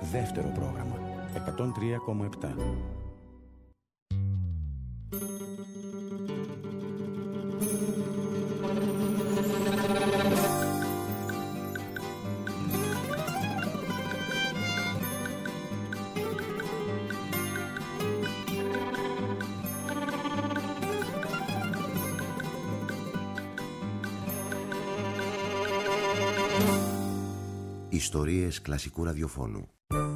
Δεύτερο πρόγραμμα 103,7. Ιστορίες κλασικού ραδιοφώνου.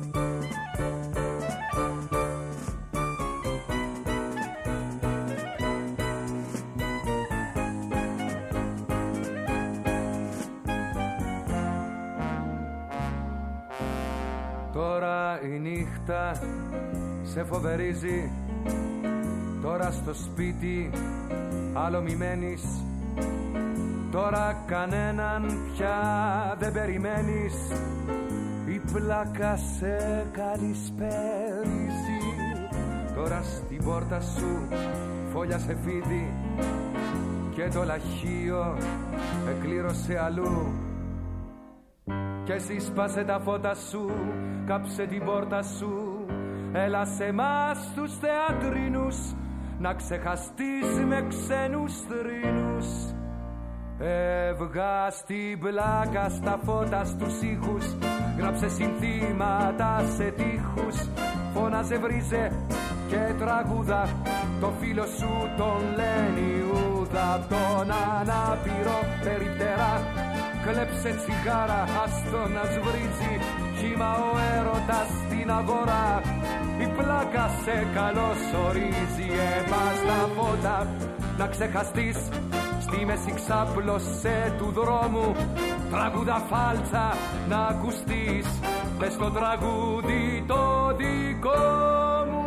Τώρα η νύχτα σε φοβερίζει, τώρα στο σπίτι άλλο μη μένεις. Τώρα κανέναν πια δεν περιμένεις, η πλάκα σε καλησπέριζει. Τώρα στην πόρτα σου φόλια σε φίδι και το λαχείο εκλήρωσε αλλού. Κι εσύ σπάσε τα φώτα σου, κάψε την πόρτα σου, έλα σε εμάς τους θεατρίνους να ξεχαστείς με ξένους θρήνους. Έβγα στην πλάκα στα φώτα στους ήχους, γράψε συνθήματα σε τείχους, φώναζε, βρίζε και τραγούδα, το φίλο σου τον λένε Ιούδα. Απ' τον ανάπηρο περιπτερά κλέψε τσιγάρα, άστο να σβρίζει, χύμα ο έρωτας στην αγορά, η πλάκα σε καλωσορίζει. Έβα στα φώτα να ξεχαστείς, στη μέση ξάπλωσε του δρόμου, τραγούδα φάλτσα να ακουστείς, πες το τραγούδι το δικό μου.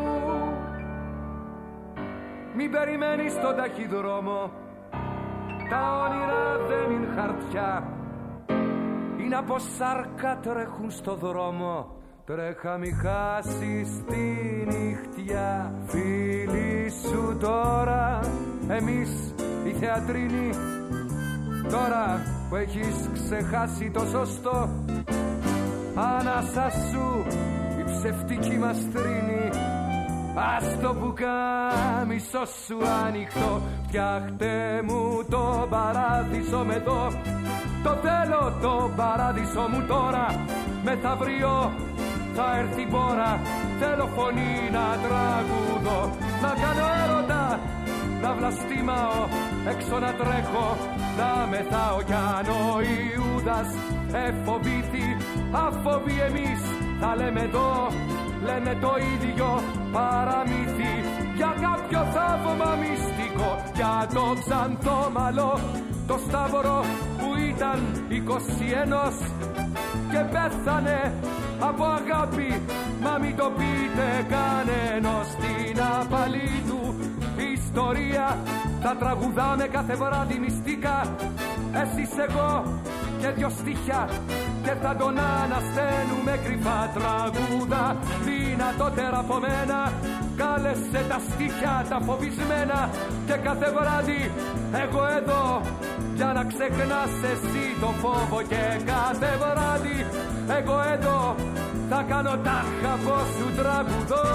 Μην περιμένεις τον ταχυδρόμο, τα όνειρα δεν είναι χαρτιά, είναι από σάρκα τρέχουν στο δρόμο, τρέχα μη χάσεις τη νυχτιά. Φίλοι σου τώρα, εμείς οι θεατρίνοι, τώρα που έχεις ξεχάσει το σωστό, ανάσα σου η ψευτική μας τρίνη, ας το πουκάμισο σου ανοιχτό, φτιάχτε μου το παράδεισο με το, το θέλω το παράδεισο μου τώρα, μεθαύριο θα έρθει η πόρα, θέλω φωνή να τραγουδώ, να κάνω έρωτα, να βλαστήμαω, έξω να τρέχω, να μεθάω. Κι αν ο Ιούδας εφοβήθη, αφοβεί εμείς θα λέμε εδώ, λένε το ίδιο παραμύθι, για κάποιο θαύμα μυστικό, για το Ξανθόμαλο, το Σταύρο που ήταν 21 και πέθανε από αγάπη, μα μην το πείτε κανένας. Την απαλή του ιστορία θα τραγουδάμε κάθε βράδυ μυστικά, εσείς εγώ και δυο στίχια, και θα τον ανασταίνουμε κρυφά. Τραγούδα δυνατότερα από μένα, κάλεσε τα στίχια τα φοβισμένα, και κάθε βράδυ εγώ εδώ για να ξεχνάς εσύ το φόβο, και κάθε βράδυ εγώ εδώ θα κάνω τάχα πως σου τραγουδώ.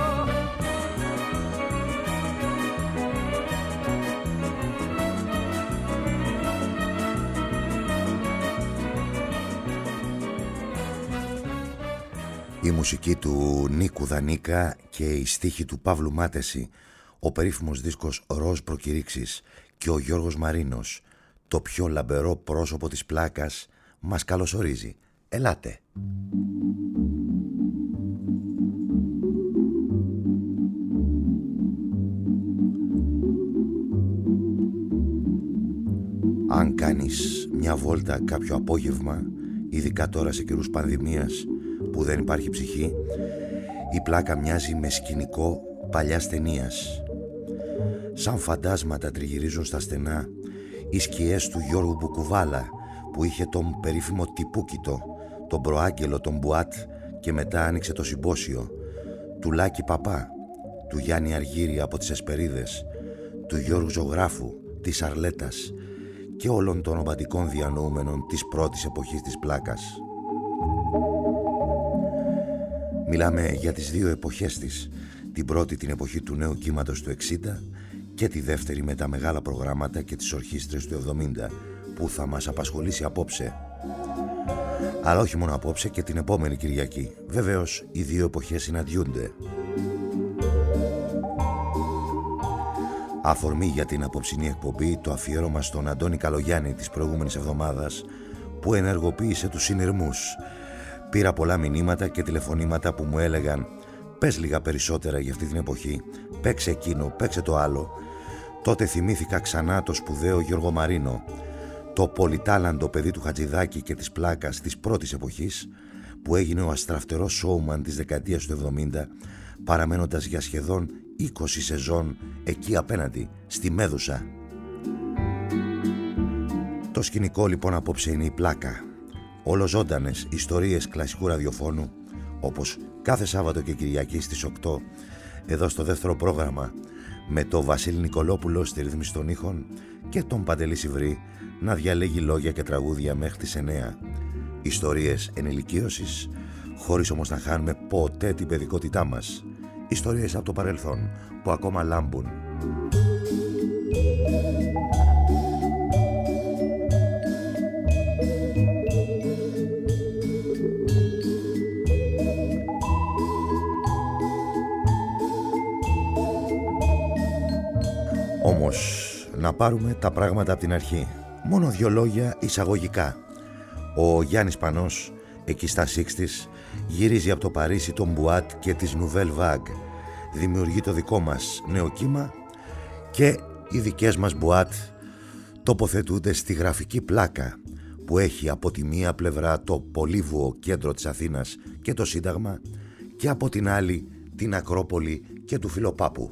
Η μουσική του Νίκου Δανίκα και η στίχη του Παύλου Μάτεση, ο περίφημος δίσκος Ροζ Προκηρύξεις και ο Γιώργος Μαρίνος, το πιο λαμπερό πρόσωπο της πλάκας, μας καλωσορίζει. Ελάτε! Αν κάνεις μια βόλτα κάποιο απόγευμα, ειδικά τώρα σε καιρούς πανδημίας που δεν υπάρχει ψυχή, η πλάκα μοιάζει με σκηνικό παλιάς ταινίας. Σαν φαντάσματα τριγυρίζουν στα στενά οι σκιές του Γιώργου Μπουκουβάλα, που είχε τον περίφημο τυπούκητο, τον προάγγελο των Μπουάτ, και μετά άνοιξε το συμπόσιο, του Λάκη Παπά, του Γιάννη Αργύρη από τις Εσπερίδες, του Γιώργου Ζωγράφου, της Αρλέτας και όλων των ρομαντικών διανοούμενων της πρώτης εποχής της πλάκας. Μιλάμε για τις δύο εποχές της. Την πρώτη, την εποχή του νέου κύματος του 60, και τη δεύτερη με τα μεγάλα προγράμματα και τις ορχήστρες του 70, που θα μας απασχολήσει απόψε. Αλλά όχι μόνο απόψε, και την επόμενη Κυριακή. Βεβαίως, οι δύο εποχές συναντιούνται. Αφορμή για την απόψινή εκπομπή το αφιέρωμα στον Αντώνη Καλογιάννη της προηγούμενης εβδομάδας, που ενεργοποίησε τους συνειρμούς. Πήρα πολλά μηνύματα και τηλεφωνήματα που μου έλεγαν «Πες λίγα περισσότερα για αυτή την εποχή, παίξε εκείνο, παίξε το άλλο». Τότε θυμήθηκα ξανά το σπουδαίο Γιώργο Μαρίνο, το πολυτάλαντο παιδί του Χατζηδάκη και της πλάκας της πρώτης εποχής, που έγινε ο αστραφτερός σόουμαν της δεκαετίας του 70, παραμένοντας για σχεδόν 20 σεζόν εκεί απέναντι, στη Μέδουσα. Το σκηνικό λοιπόν απόψε είναι η πλάκα. Ολοζώντανες ιστορίες κλασικού ραδιοφώνου, όπως κάθε Σάββατο και Κυριακή στις 8, εδώ στο δεύτερο πρόγραμμα, με το Βασίλη Νικολόπουλο στη ρύθμιση των ήχων και τον Παντελή Σιβρή να διαλέγει λόγια και τραγούδια μέχρι τις 9. Ιστορίες ενηλικίωσης, χωρίς όμως να χάνουμε ποτέ την παιδικότητά μας. Ιστορίες από το παρελθόν που ακόμα λάμπουν. Όμως, να πάρουμε τα πράγματα από την αρχή. Μόνο 2 λόγια εισαγωγικά. Ο Γιάννης Πανός, εκεί στα 60's, γυρίζει από το Παρίσι τον Μπουάτ και της Nouvelle Vague. Δημιουργεί το δικό μας νέο κύμα και οι δικές μας Μπουάτ τοποθετούνται στη γραφική πλάκα που έχει από τη μία πλευρά το πολύβουο κέντρο της Αθήνας και το Σύνταγμα και από την άλλη την Ακρόπολη και του Φιλοπάπου.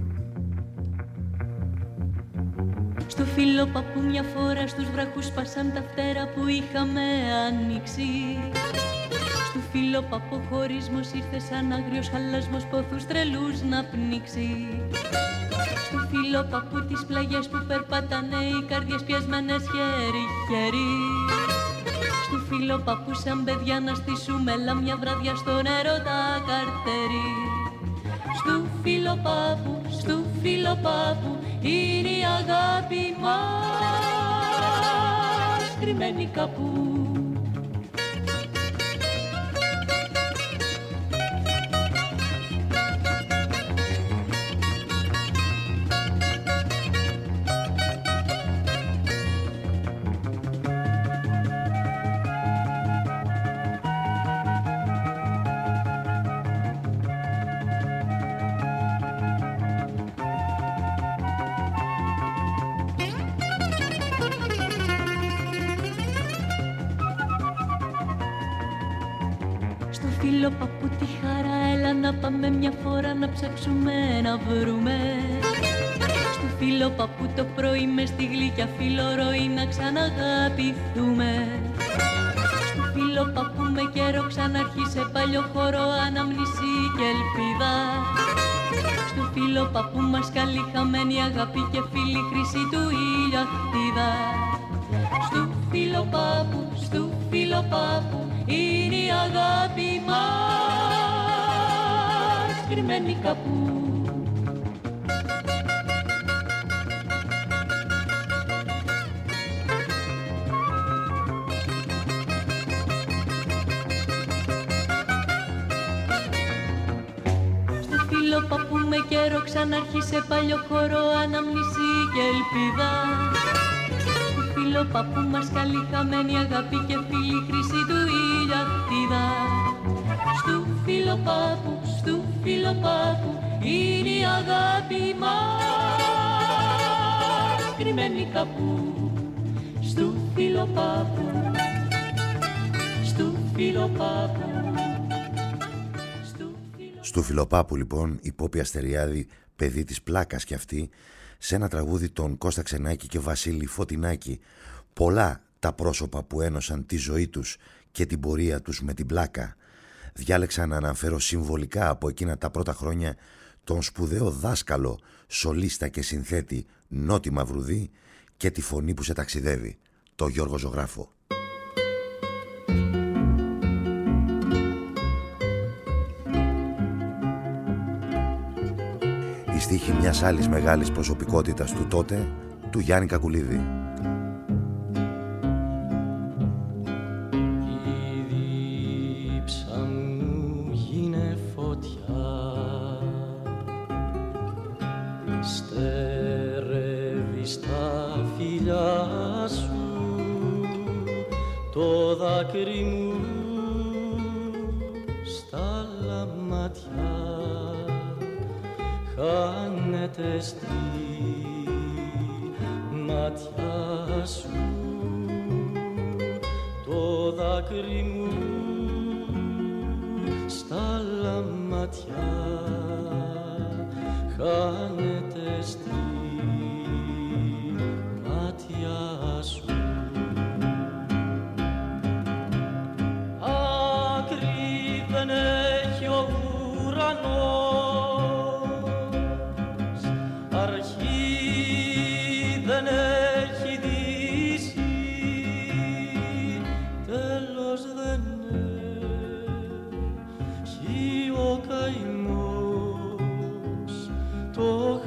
Στο Φιλοπάπου μια φορά στους βράχους σπάσαν τα φτερά που είχαμε ανοίξει. Στου Φιλοπάπου χωρισμός ήρθε σαν άγριος χαλασμός, πόθους τρελούς να πνίξει. Στου Φιλοπάπου τις πλαγιές που περπάτανε οι καρδιές πιασμένες χέρι-χέρι. Στου Φιλοπάπου σαν παιδιά να στήσουμε λάμια βράδια στο νερό τα καρτέρι. Στου Φιλοπάπου είναι η αγάπη μας κρυμμένη κάπου. Φιλοπάπου τη χαρά, έλα να πάμε μια φορά να ψάξουμε να βρούμε. Στο Φιλοπάπου το πρωί μες στη γλυκιά φιλορροή να ξαναγαπηθούμε. Στο Φιλοπάπου με καιρό ξανάρχισε παλιό χώρο αναμνησή και ελπίδα. Στο Φιλοπάπου μας καλή χαμένη αγάπη και φίλη χρυσή του ήλια χτίδα. Στο Φιλοπάπου είναι η αγάπη μας κρυμμένη κάπου. Στο Φιλοπάπου με καιρό ξανάρχισε παλιό χώρο αναμνησή και ελπίδα. Στο Φιλοπάπου μας καλή χαμένη αγάπη και φίλη χρυσή του ήλια χτίδα. Στου Φιλοπάπου είναι η αγάπη μας κρυμμένη κάπου. Στου Φιλοπάπου. Στου Φιλοπάπου λοιπόν η Πόπη Αστεριάδη, παιδί της πλάκας κι αυτή, σε ένα τραγούδι των Κώστα Ξενάκη και Βασίλη Φωτεινάκη. Πολλά τα πρόσωπα που ένωσαν τη ζωή τους και την πορεία τους με την πλάκα. Διάλεξα να αναφέρω συμβολικά από εκείνα τα πρώτα χρόνια τον σπουδαίο δάσκαλο, σολίστα και συνθέτη Νότι Μαυρουδή και τη φωνή που σε ταξιδεύει, το Γιώργο Ζωγράφο. στίχοι μιας άλλης μεγάλης προσωπικότητας του τότε, του Γιάννη Κακουλίδη. Το δάκρυ μου στα λαματιά χάνεται στη ματιά σου. Το δάκρυ μου στα λαματιά χάνεται στη ματιά σου. Δεν έχει ο ουρανός αρχή, δεν έχει δύση, τέλος δεν έχει ο καημός, το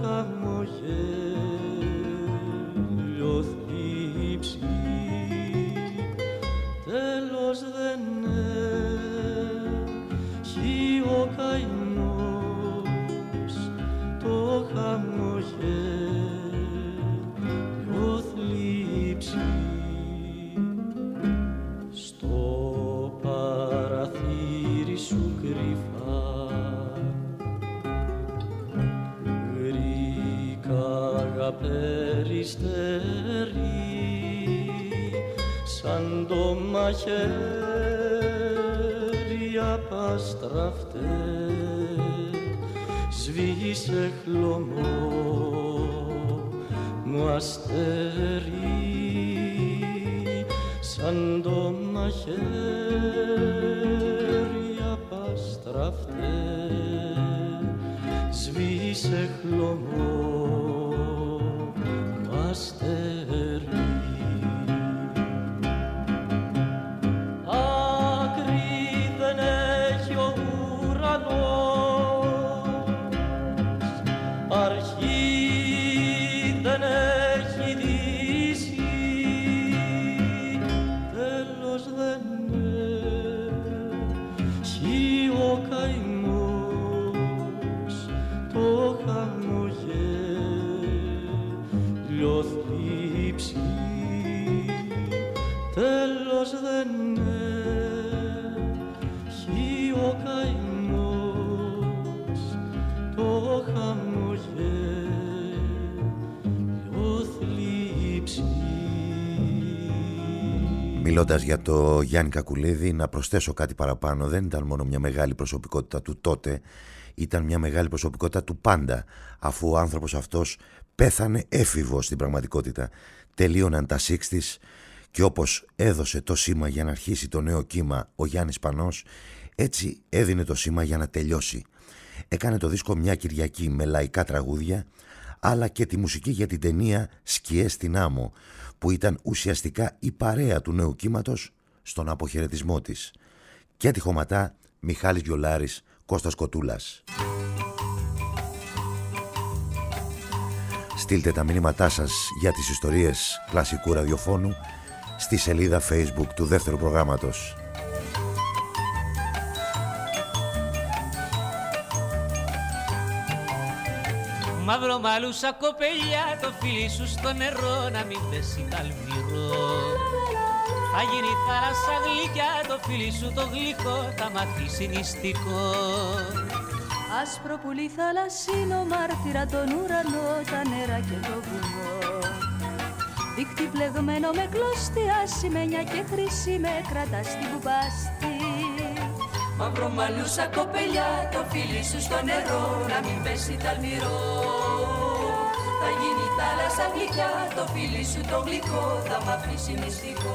χαμογέλιο θλίψη, τέλος δεν ο καημός, το χαμογέλιο θλίψη. Στο παραθύρι σου κρυφά γρήκαγα περιστέρι σαν το μαχαίρι απαστραφτέ, σβήσε χλωμό μου αστέρι σαν το μαχαίρι απαστραφτέ, σβήσε χλωμό μου αστέρι. Μιλώντας για το Γιάννη Κακουλίδη, να προσθέσω κάτι παραπάνω. Δεν ήταν μόνο μια μεγάλη προσωπικότητα του τότε, ήταν μια μεγάλη προσωπικότητα του πάντα, αφού ο άνθρωπος αυτός πέθανε έφηβος στην πραγματικότητα. Τελείωναν τα 60's και όπως έδωσε το σήμα για να αρχίσει το νέο κύμα ο Γιάννης Πανός, έτσι έδινε το σήμα για να τελειώσει. Έκανε το δίσκο μια Κυριακή με λαϊκά τραγούδια, αλλά και τη μουσική για την ταινία «Σκιές στην άμμο», που ήταν ουσιαστικά η παρέα του νέου κύματος στον αποχαιρετισμό της. Και τη χωματά Μιχάλης Γιολάρης, Κώστας Κοτούλας. Στείλτε τα μηνύματά σας για τις ιστορίες κλασικού ραδιοφώνου στη σελίδα Facebook του δεύτερου προγράμματος. Μαύρο μαλούσα κοπελιά, το φίλι σου στο νερό να μην πέσει καλμυρό. Θα γίνει θάλασσα γλυκιά, το φίλι σου το γλυκό θα μαθήσει νηστικό. Άσπρο πουλί θαλασσίνο, μάρτυρα τον ουρανό, τα νερά και το βουνό. Δίχτυ πλεγμένο με κλωστή, ασημένια και χρυσή με κρατά στην κουμπάστη. Μαύρο μαλούσα κοπελιά, το φίλι σου στο νερό να μην πέσει ταλμυρό. Θα γίνει θάλασσα γλυκιά, το φίλι σου το γλυκό θα μ' αφήσει μυστικό.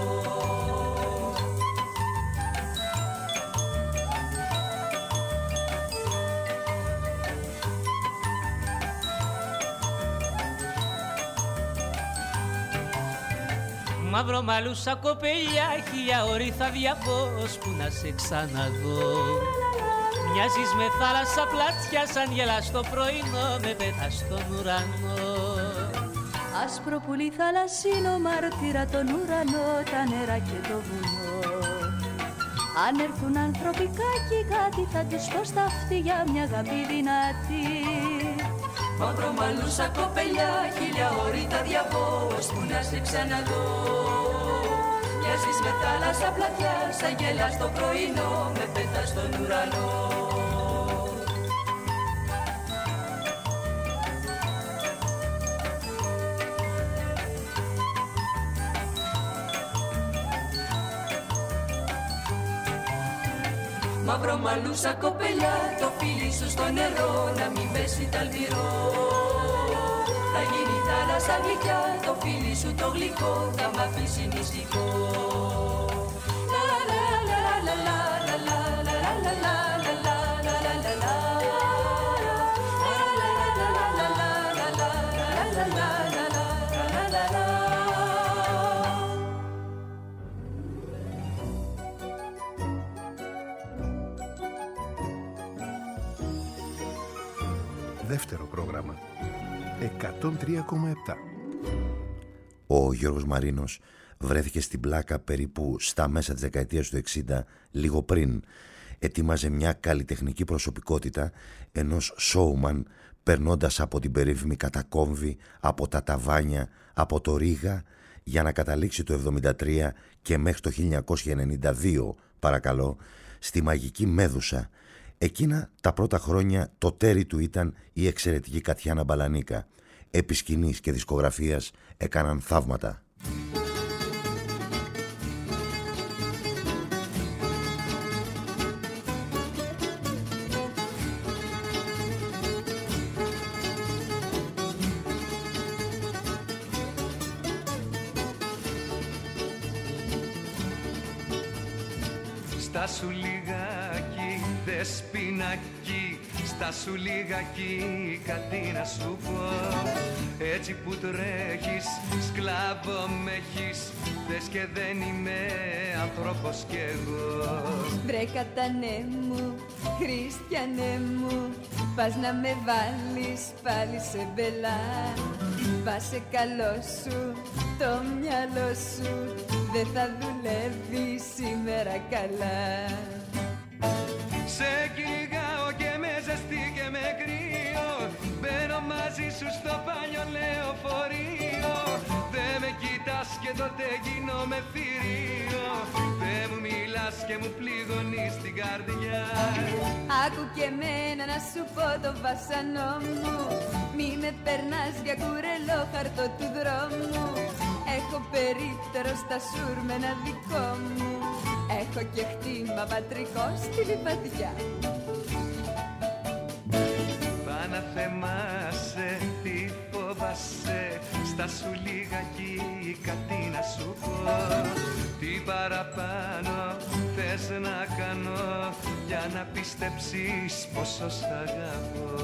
Μαύρο μαλούσα κοπελιά, χίλια ώρη θα διαβώ που να σε ξαναδώ. Μοιάζεις με θάλασσα πλατιά σαν γελάς το πρωινό με πέτας στον ουρανό. Άσπρο πουλί θαλασσίνο μαρτύρα τον ουρανό, τα νερά και το βουνό. Αν έρθουν ανθρωπικά και κάτι θα τους πω στα αυτιά μια αγάπη δυνατή. Μαύρο μαλλούσα κοπελιά, χίλια ώρη τα διαβώ, ώσπου να σε ξαναδώ. Μοιάζεις με θάλασσα πλατιά, σαν γέλας το πρωινό, με πέτας στον ουρανό. Μαύρο μαλλούσα κοπελιά, το φίλι σου στο νερό, να μην πέσει ταλμυρό. Θα γίνει θάλασσα γλυκιά, το φίλι σου το γλυκό, θα μ' αφήσει νηστικό. Δεύτερο πρόγραμμα 103,7. Ο Γιώργος Μαρίνος βρέθηκε στην πλάκα περίπου στα μέσα της δεκαετίας του 60, λίγο πριν. Ετοίμαζε μια καλλιτεχνική προσωπικότητα ενός σόουμαν, περνώντας από την περίφημη Κατακόμβη, από τα Ταβάνια, από το Ρήγα, για να καταλήξει το 1973 και μέχρι το 1992, παρακαλώ, στη μαγική Μέδουσα. Εκείνα τα πρώτα χρόνια το τέρι του ήταν η εξαιρετική Κατιάνα Μπαλανίκα. Επί σκηνής και δισκογραφίας έκαναν θαύματα. Στάσου λιγάκι, δεσποινάκι, στάσου λιγάκι, κάτι να σου πω. Έτσι που τρέχεις, σκλάβο με έχεις, δες και δεν είμαι άνθρωπος κι εγώ. Βρε κατανέ μου, Χριστιανέ μου, πας να με βάλεις πάλι σε μπελά. Πάσε καλό σου, το μυαλό σου, δεν θα δουλεύει σήμερα καλά. Σε κυνηγάω και με ζεστή και με κρύο, μπαίνω μαζί σου στο παλιό λεωφορείο. Δε με κοιτάς και τότε γίνομαι θηρίο, δε μου μιλάς και μου πληγωνείς την καρδιά. Άκου και εμένα να σου πω το βασανό μου, μη με περνάς για κουρελό χαρτό του δρόμου. Έχω περίπτερο στα σούρμενα δικό μου, έχω και χτήμα πατρικό στη λιβαδιά. Πάνα θεμάσαι, τι φοβάσαι, στάσου λιγάκι, κάτι να σου πω. Τι παραπάνω θες να κάνω, για να πιστέψεις πόσο σ' αγαπώ.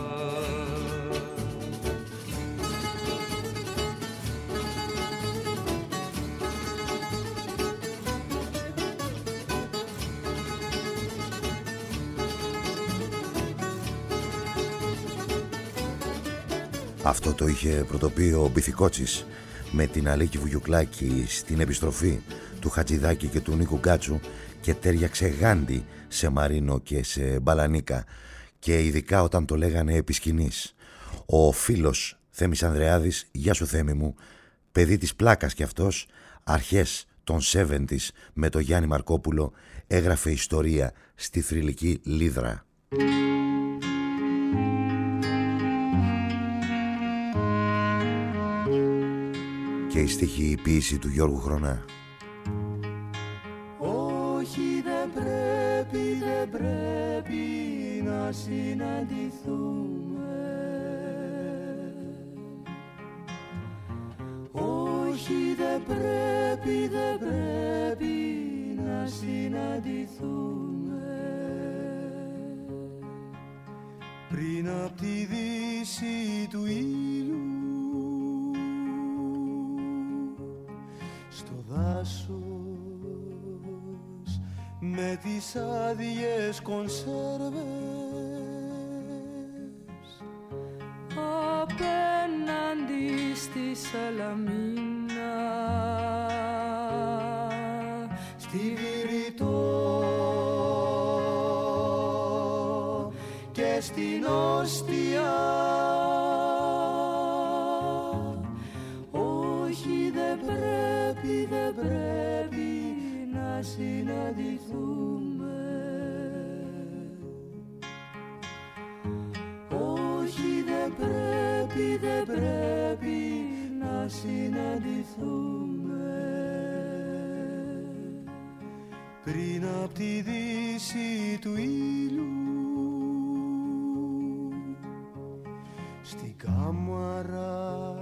Αυτό το είχε πρωτοποιεί ο Μπιθικότσης με την Αλίκη Βουγιουκλάκη στην επιστροφή του Χατζηδάκη και του Νίκου Γκάτσου και τέριαξε γάντι σε Μαρίνο και σε Μπαλανίκα, και ειδικά όταν το λέγανε επί σκηνής. Ο φίλος Θέμης Ανδρεάδης, γεια σου Θέμη μου, παιδί της πλάκας κι αυτός, αρχές των 70's με το Γιάννη Μαρκόπουλο έγραφε ιστορία στη θρυλική Λίδρα. Και η στίχη η ποίηση του Γιώργου Χρονά. Όχι, δεν πρέπει να συναντηθούμε. Όχι, δεν πρέπει να συναντηθούμε. Πριν απ' τη δύση του ήλιου στο δάσος με τις άδειες κονσέρβες απέναντι στη Σαλαμίνα, στη Βηρητό και στην Όστια. Όχι, δεν πρέπει να συναντηθούμε. Όχι, δεν πρέπει να συναντηθούμε. Πριν απ' τη δύση του ήλιου στην κάμαρα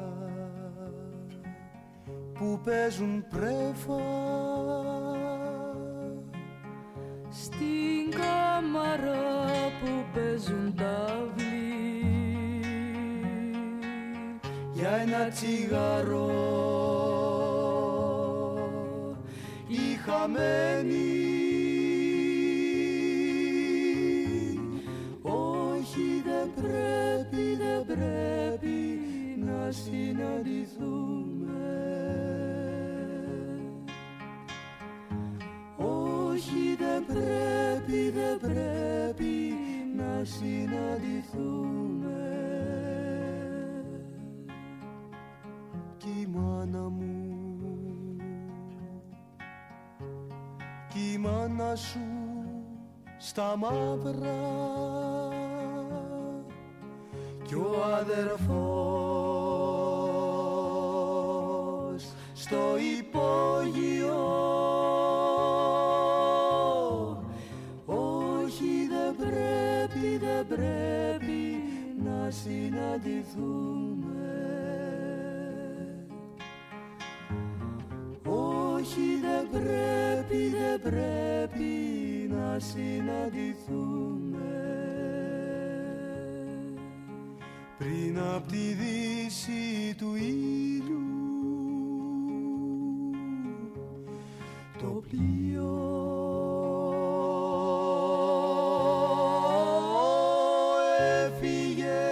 που παίζουν πρέφα, στην κάμαρα που παίζουν ταυλί, για ένα τσιγάρο οι χαμένοι. Όχι, δεν πρέπει να συναντηθούμε. Όχι, δεν πρέπει να συναντηθούμε. Κι η μάνα μου, κι η μάνα σου στα μαύρα, κι ο αδερφός στο υπόγειο. Όχι, δεν πρέπει να συναντηθούμε. Όχι, δεν πρέπει να συναντηθούμε. Πριν απ' τη δύση του ήλιου το πλοίο έφυγε.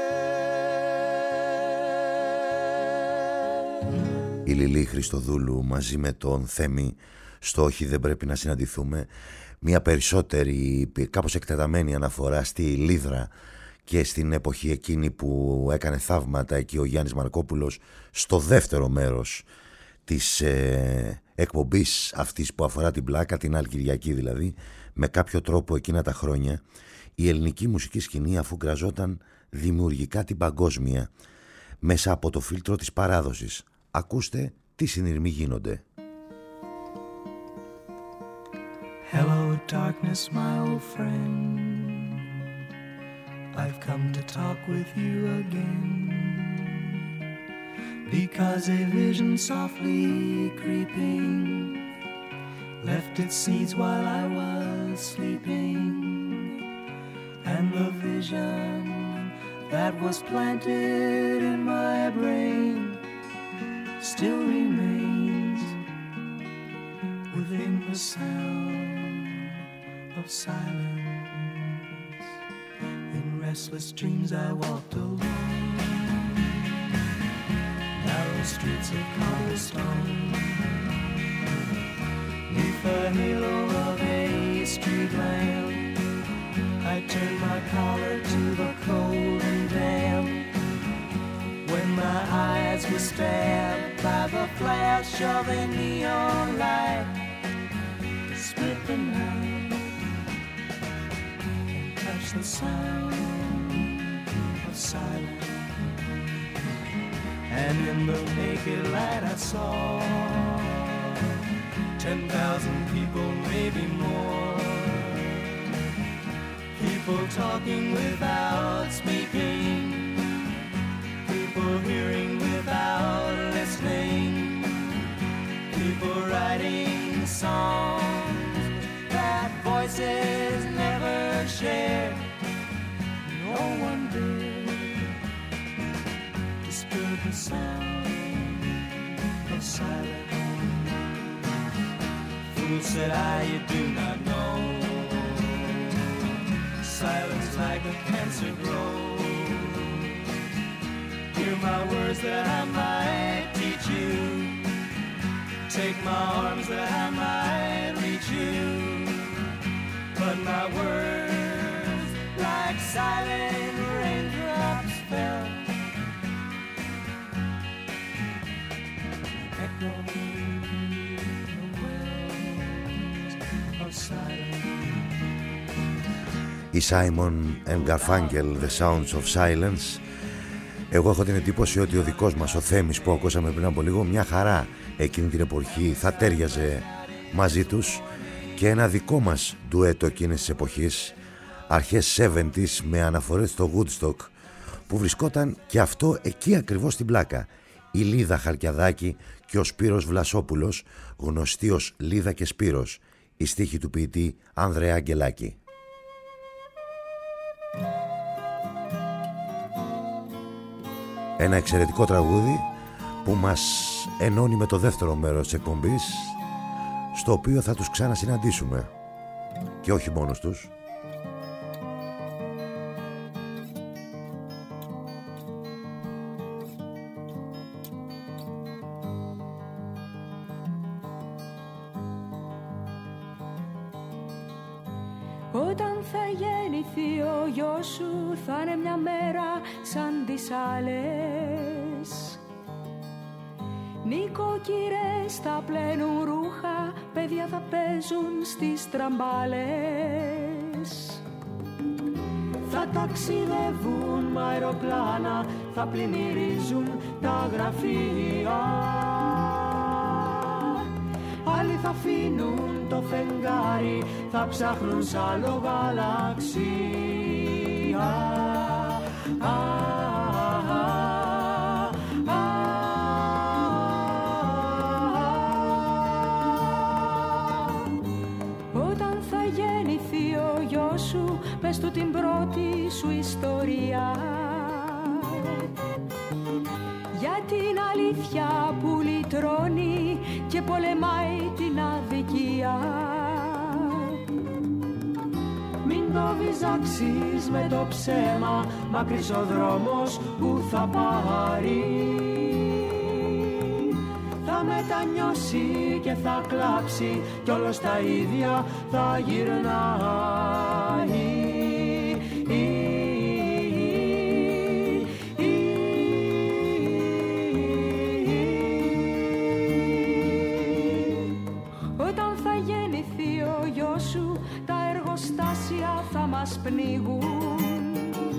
Η Λιλή Χριστοδούλου μαζί με τον Θέμη στο «Όχι, δεν πρέπει να συναντηθούμε», μια περισσότερη κάπως εκτεταμένη αναφορά στη Λίδρα και στην εποχή εκείνη που έκανε θαύματα εκεί ο Γιάννης Μαρκόπουλος, στο δεύτερο μέρος της εκπομπής αυτής που αφορά την πλάκα, την άλλη Κυριακή δηλαδή. Με κάποιο τρόπο εκείνα τα χρόνια η ελληνική μουσική σκηνή αφουγκραζόταν δημιουργικά την παγκόσμια μέσα από το φίλτρο της παράδοσης. Ακούστε τι συνειρμοί γίνονται. Hello darkness, my old friend, I've come to talk with you again, because a vision softly creeping left its seeds while I was sleeping, and the vision that was planted in my brain still remains within the sound of silence. In restless dreams I walked alone, narrow streets of cobblestone, neath the halo of a street lamp. I turned my collar to the cold and damp, when my eyes were stabbed by the flash of a neon light. Split the night and touch the sound of silence, and in the naked light I saw 10,000 people, maybe more, people talking without speaking, people hearing without listening, people writing songs that voices never shared. No one did disturb the sound of silence. fool said you do not know. Silence like a cancer grows. Hear my words that I might teach you. Take my arms that I might reach you. But my words like silent raindrops fell. Echoing the wells of silence. Η Simon and Garfunkel, The Sounds of Silence. Εγώ έχω την εντύπωση ότι ο δικός μας ο Θέμης που ακούσαμε πριν από λίγο, μια χαρά εκείνη την εποχή θα τέριαζε μαζί τους, και ένα δικό μας ντουέτο εκείνης της εποχής, αρχές 70's, με αναφορές στο Woodstock, που βρισκόταν και αυτό εκεί ακριβώς στην πλάκα. Η Λίδα Χαρκιαδάκη και ο Σπύρος Βλασόπουλος, γνωστοί ως Λίδα και Σπύρος, η στίχη του ποιητή Ανδρέα Αγγελάκη. Ένα εξαιρετικό τραγούδι που μας ενώνει με το δεύτερο μέρος της εκπομπής, στο οποίο θα τους ξανασυναντήσουμε, και όχι μόνος τους. Όταν θα γεννηθεί ο γιος σου θα είναι μια μέρα σαν τις άλλες. Νοικοκυρές θα πλένουν ρούχα, παιδιά θα παίζουν στις τραμπάλες. Θα ταξιδεύουν με αεροπλάνα, θα πλημμυρίζουν τα γραφεία. Άλλοι θα αφήνουν το φεγγάρι, θα ψάχνουν σ' άλλο γαλαξία. Όταν θα γεννηθεί ο γιος σου, πες του την πρώτη σου ιστορία, για την αλήθεια που λυτρώνει και πολεμάει την αδικία. Μην το βυζάξεις με το ψέμα, μακρύς ο δρόμος που θα πάρει. Θα μετανιώσει και θα κλάψει κι όλος τα ίδια θα γυρνάει. Τα εργοστάσια θα μας πνίγουν,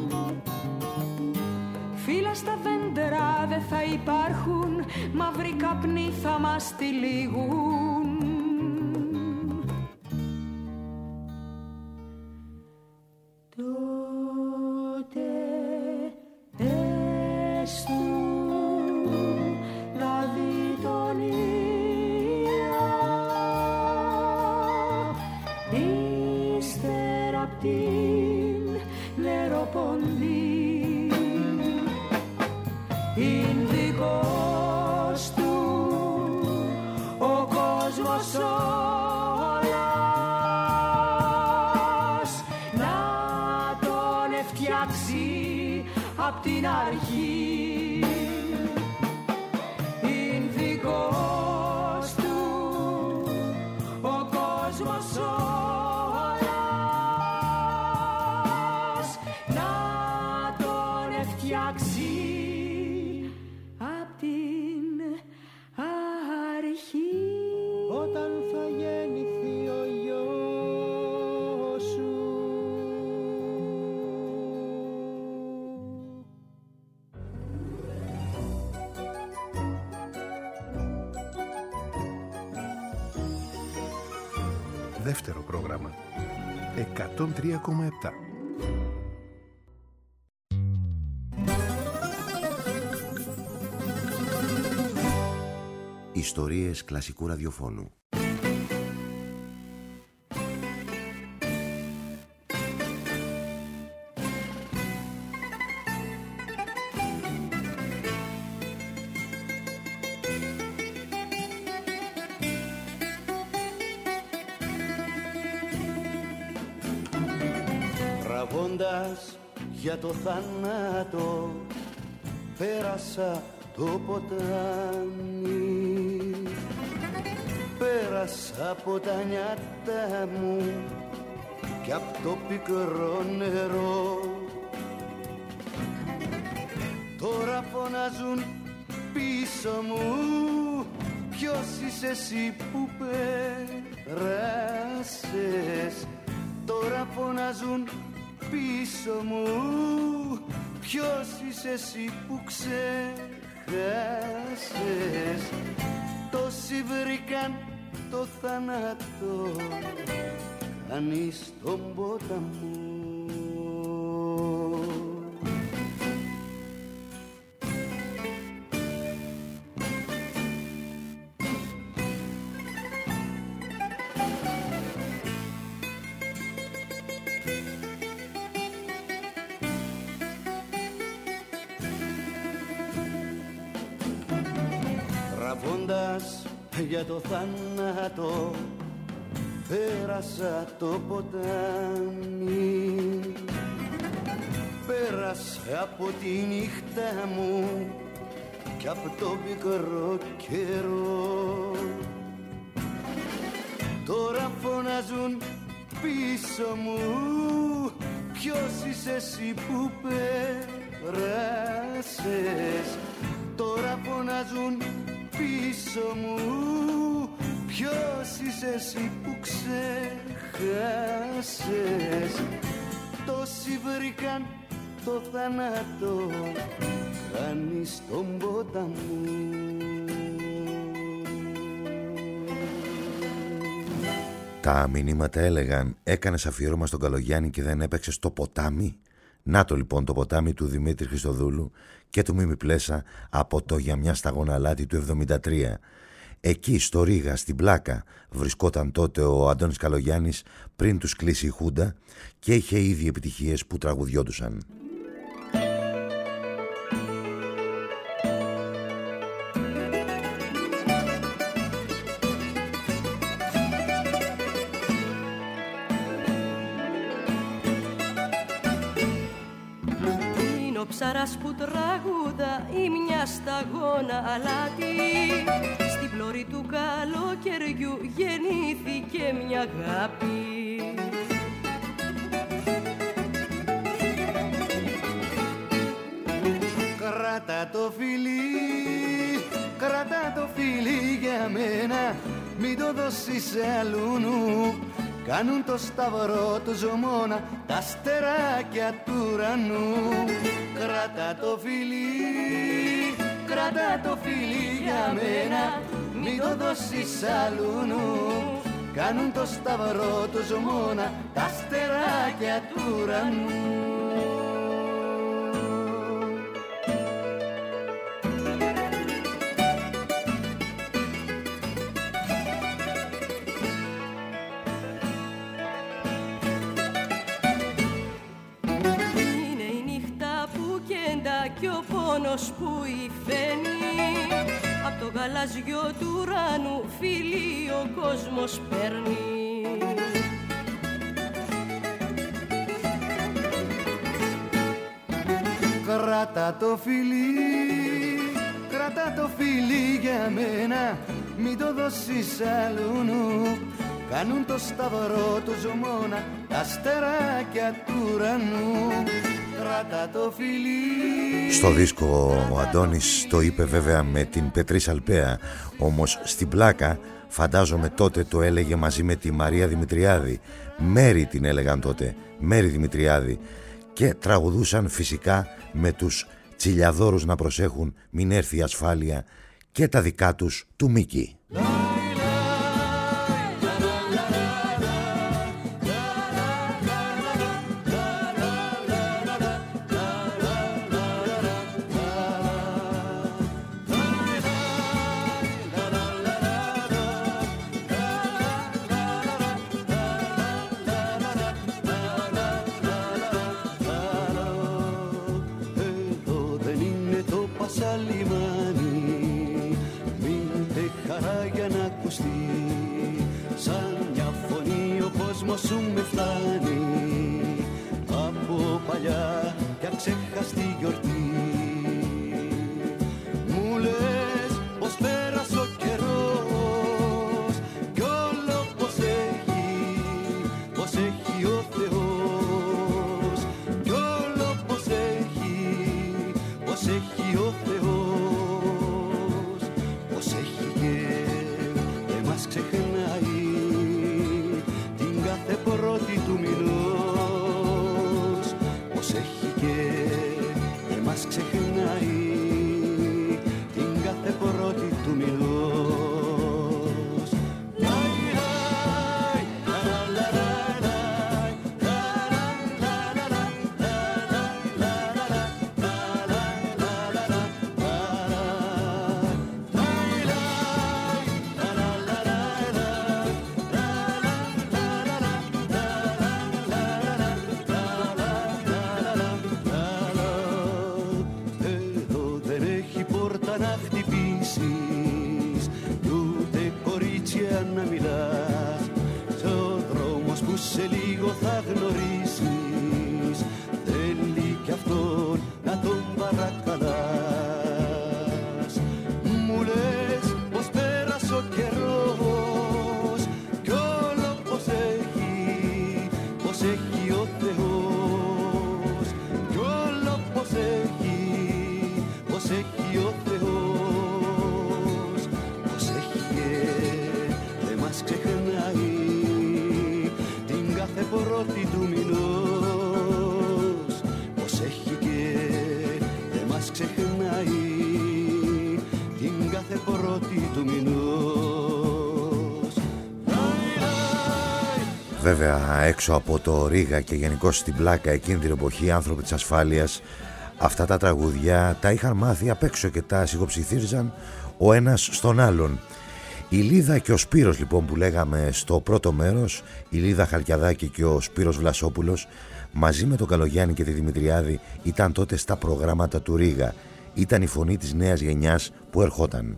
φύλλα στα δέντρα δεν θα υπάρχουν, μαύροι καπνοί θα μας τυλίγουν. Τότε έστω να δει τον ύστερα απ' την νεροποντή, Ινδικός του ο κόσμος όλος, να τον φτιάξει απ' την αρχή. Ινδικός του ο κόσμος όλος, να τον φτιάξει απ' την αρχή. Όταν θα γεννηθεί ο γιος σου. Δεύτερο πρόγραμμα 103,7. Ιστορίες κλασικού ραδιοφώνου. Τραβώντας για το θάνατο πέρασα το ποτάμι, πέρασα από τα νιάτα μου και απ' το πικρό νερό. Τώρα φωνάζουν πίσω μου, ποιος είσαι εσύ που πέρασες. Τώρα φωνάζουν πίσω μου, ποιος είσαι εσύ που ξέχασες. Τόσοι βρήκαν το θάνατο, κανείς τον ποταμό. Τραβώντας για το θάνατο πέρασα το ποτάμι, πέρασα από τη νύχτα μου κι από το πικρό καιρό. Τώρα φωνάζουν πίσω μου, ποιος είσαι εσύ που πέρασες. Τώρα φωνάζουν πίσω μου, ποιος είσαι εσύ που ξέχασες. Τόσοι βρήκαν το θάνατο, κανείς τον ποταμό. Τα μηνύματα έλεγαν «Έκανες αφιέρωμα στον Καλογιάννη και δεν έπαιξες το ποτάμι». Να το λοιπόν το ποτάμι του Δημήτρη Χριστοδούλου και του Μίμη Πλέσα από το «Για μια σταγόνα αλάτι» του 1973. Εκεί στο Ρήγα, στην Πλάκα, βρισκόταν τότε ο Αντώνης Καλογιάννης πριν τους κλείσει η Χούντα και είχε ήδη επιτυχίες που τραγουδιόντουσαν. Ψαράς που τραγούδα ή μια σταγόνα αλάτι, στην πλώρη του καλοκαιριού γεννήθηκε μια αγάπη. Κράτα το φιλί, κράτα το φιλί για μένα, μην το δώσεις σε αλλούνου. Κάνουν το σταυρό του ζωμώνα τα αστεράκια του ουρανού. Κράτα το φιλί, κράτα το φιλί για μένα, μην το δώσεις αλλούνου. Κάνουν το σταυρό του ζωμώνα τα αστεράκια του ουρανού. Κι ο πόνος που υφαίνει απ' το γαλάζιο του ουρανού φίλοι ο κόσμος παίρνει. Κράτα το φιλί, κράτα το φιλί για μένα, μην το δώσεις αλλούνου. Κάνουν το σταυρό του ζωμώνα τα αστεράκια του ουρανού. Κράτα το φιλί. Στο δίσκο ο Αντώνης το είπε βέβαια με την Πετρή Σαλπαία, όμως στην Πλάκα φαντάζομαι τότε το έλεγε μαζί με τη Μαρία Δημητριάδη. Μέρη την έλεγαν τότε, Μέρη Δημητριάδη, και τραγουδούσαν φυσικά με τους τσιλιαδόρους να προσέχουν μην έρθει η ασφάλεια και τα δικά τους του Μίκη. Σαν μια φωνή ο κόσμος σου με φτάνει. Απ' μαλλιά για ξεχαστή γιορτή. Μου λες πως πέρασε ο καιρός κι όλο πως έχει ο Θεός, κι όλο πως έχει ο Θεός, πως έχει και δεν μας ξεχνάει την κάθε πρώτη του μηνός, πως έχει και δεν μας ξεχνάει την κάθε πρώτη του μηνός. Σε λίγο θα γνωρίσεις, θέλει κι αυτόν να τον παρακαλάς. Μου λες πως πέρασε ο καιρός κι όλο πως έχει ο Θεός, κι όλο πως έχει ο Θεός, πως έχει και δεν μας ξεχνάει κάθε πρώτη του μηνός, πως έχει και δεν μας ξεχνάει την κάθε πρώτη του μηνός. Βέβαια έξω από το Ρήγα και γενικώς στην Πλάκα εκείνη την εποχή οι άνθρωποι της ασφάλειας αυτά τα τραγουδιά τα είχαν μάθει απ' έξω και τα σιγοψιθύριζαν ο ένας στον άλλον. Η Λίδα και ο Σπύρος λοιπόν που λέγαμε στο πρώτο μέρος, η Λίδα Χαλκιαδάκη και ο Σπύρος Βλασόπουλος μαζί με τον Καλογιάννη και τη Δημητριάδη ήταν τότε στα προγράμματα του Ρήγα. Ήταν η φωνή της νέας γενιάς που ερχόταν.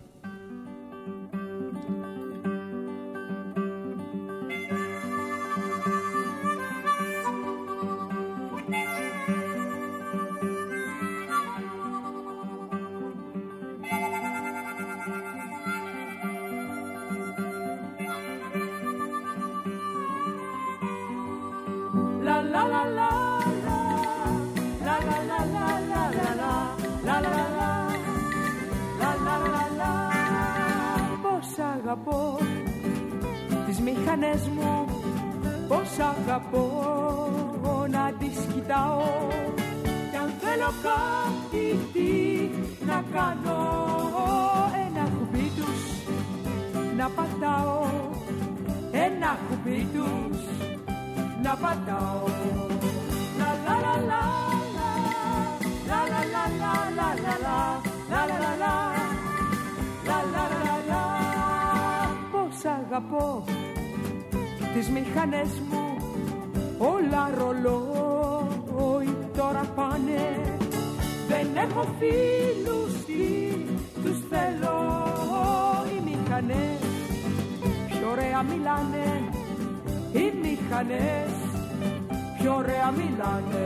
Αγαπώ τις μηχανές μου, όλα ρολόι τώρα πάνε. Δεν έχω φίλους, τι τους θέλω. Οι μηχανές πιο ωραία μιλάνε, οι μηχανές πιο ωραία μιλάνε.